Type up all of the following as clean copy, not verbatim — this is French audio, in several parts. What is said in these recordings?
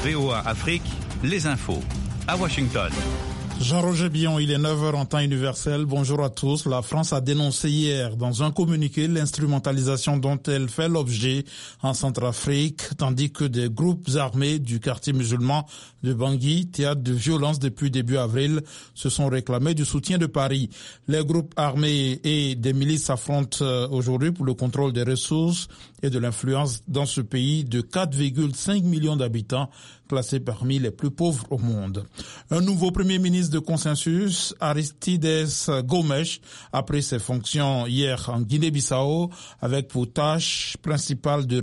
VOA Afrique, les infos. À Washington. Jean-Roger Billon, il est 9h en temps universel. Bonjour à tous. La France a dénoncé hier dans un communiqué l'instrumentalisation dont elle fait l'objet en Centrafrique, tandis que des groupes armés du quartier musulman de Bangui, théâtre de violence depuis début avril, se sont réclamés du soutien de Paris. Les groupes armés et des milices s'affrontent aujourd'hui pour le contrôle des ressources et de l'influence dans ce pays de 4,5 millions d'habitants, classé parmi les plus pauvres au monde. Un nouveau premier ministre de consensus, Aristides Gomes, a pris ses fonctions hier en Guinée-Bissau avec pour tâche principale de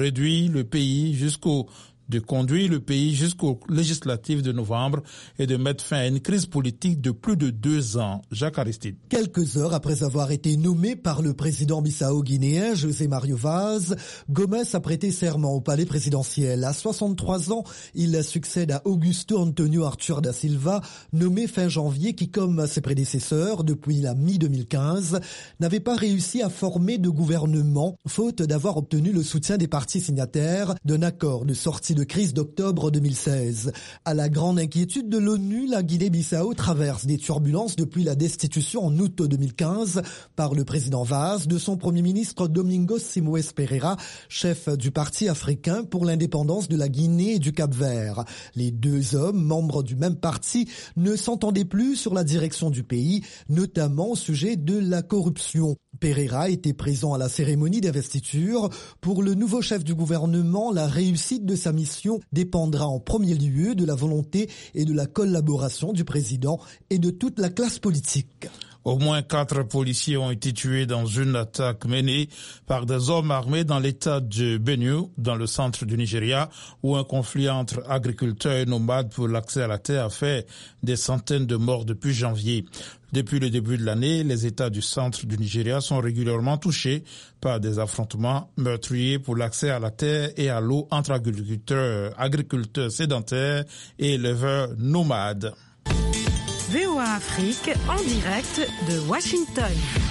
conduire le pays jusqu'aux législatives de novembre et de mettre fin à une crise politique de plus de 2 ans. Jacques Aristide. Quelques heures après avoir été nommé par le président bissau-guinéen José Mario Vaz, Gomes a prêté serment au palais présidentiel. À 63 ans, il succède à Augusto Antonio Arthur da Silva, nommé fin janvier, qui, comme ses prédécesseurs depuis la mi-2015, n'avait pas réussi à former de gouvernement, faute d'avoir obtenu le soutien des partis signataires d'un accord de sortie de crise d'octobre 2016. À la grande inquiétude de l'ONU, la Guinée-Bissau traverse des turbulences depuis la destitution en août 2015 par le président Vaz de son premier ministre Domingos Simoes Pereira, chef du Parti africain pour l'indépendance de la Guinée et du Cap-Vert. Les deux hommes, membres du même parti, ne s'entendaient plus sur la direction du pays, notamment au sujet de la corruption. Pereira était présent à la cérémonie d'investiture. Pour le nouveau chef du gouvernement, la réussite de sa mission dépendra en premier lieu de la volonté et de la collaboration du président et de toute la classe politique. Au moins 4 policiers ont été tués dans une attaque menée par des hommes armés dans l'état de Benue, dans le centre du Nigeria, où un conflit entre agriculteurs et nomades pour l'accès à la terre a fait des centaines de morts depuis janvier. Depuis le début de l'année, les États du centre du Nigeria sont régulièrement touchés par des affrontements meurtriers pour l'accès à la terre et à l'eau entre agriculteurs sédentaires et éleveurs nomades. VOA Afrique en direct de Washington.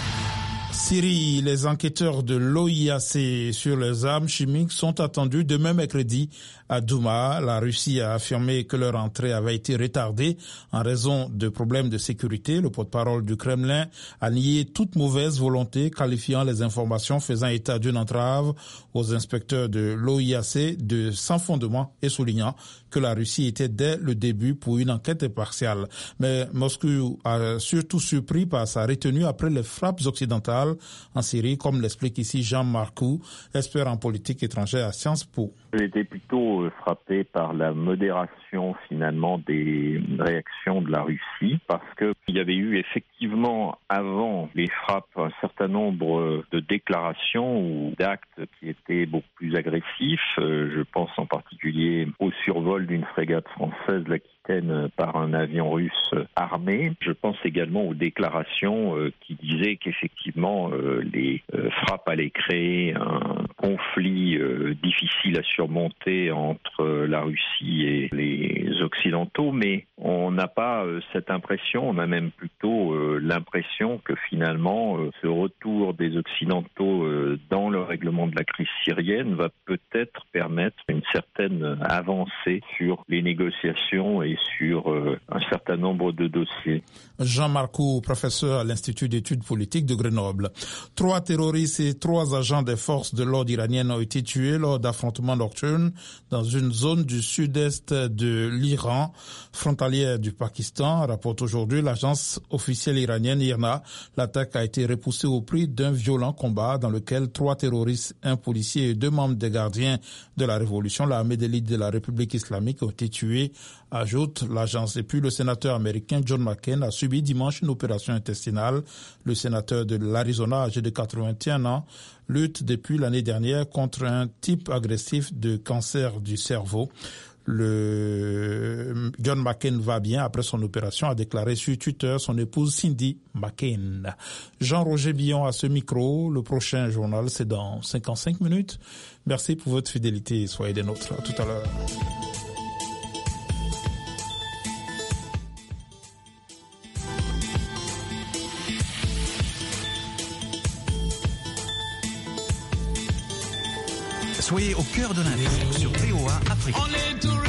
Syrie, les enquêteurs de l'OIAC sur les armes chimiques sont attendus demain mercredi à Douma. La Russie a affirmé que leur entrée avait été retardée en raison de problèmes de sécurité. Le porte-parole du Kremlin a nié toute mauvaise volonté, qualifiant les informations faisant état d'une entrave aux inspecteurs de l'OIAC de sans fondement et soulignant que la Russie était dès le début pour une enquête impartiale. Mais Moscou a surtout surpris par sa retenue après les frappes occidentales en Syrie, comme l'explique ici Jean Marcou, expert en politique étrangère à Sciences Po. J'ai été plutôt frappé par la modération finalement des réactions de la Russie, parce qu'il y avait eu effectivement avant les frappes un certain nombre de déclarations ou d'actes qui étaient beaucoup plus agressifs. Je pense en particulier au survol d'une frégate française, l'Aquitaine, par un avion russe armé. Je pense également aux déclarations qui disaient qu'effectivement les frappes allaient créer un conflit difficile à surmonter entre la Russie et les Occidentaux, mais on n'a pas cette impression, on a même plutôt l'impression que finalement ce retour des Occidentaux dans le règlement de la crise syrienne va peut-être permettre une certaine avancée sur les négociations et sur un certain nombre de dossiers. Jean Marcou, professeur à l'Institut d'études politiques de Grenoble. 3 terroristes et 3 agents des forces de l'ordre iraniennes ont été tués lors d'affrontements nocturnes dans une zone du sud-est de l'Iran, frontalière du Pakistan, rapporte aujourd'hui l'agence officielle iranienne IRNA. L'attaque a été repoussée au prix d'un violent combat dans lequel 3 terroristes, un policier et 2 membres des gardiens de la révolution, l'armée d'élite de la République islamique, ont été tués, ajoute l'agence. Et puis le sénateur américain John McCain a subi dimanche une opération intestinale. Le sénateur de l'Arizona, âgé de 81 ans, lutte depuis l'année dernière contre un type agressif de cancer du cerveau. John McCain va bien après son opération, a déclaré sur Twitter son épouse Cindy McCain. Jean-Roger Billon à ce micro. Le prochain journal, c'est dans 55 minutes. Merci pour votre fidélité. Soyez des nôtres. À tout à l'heure. Soyez au cœur de l'info sur VOA Afrique.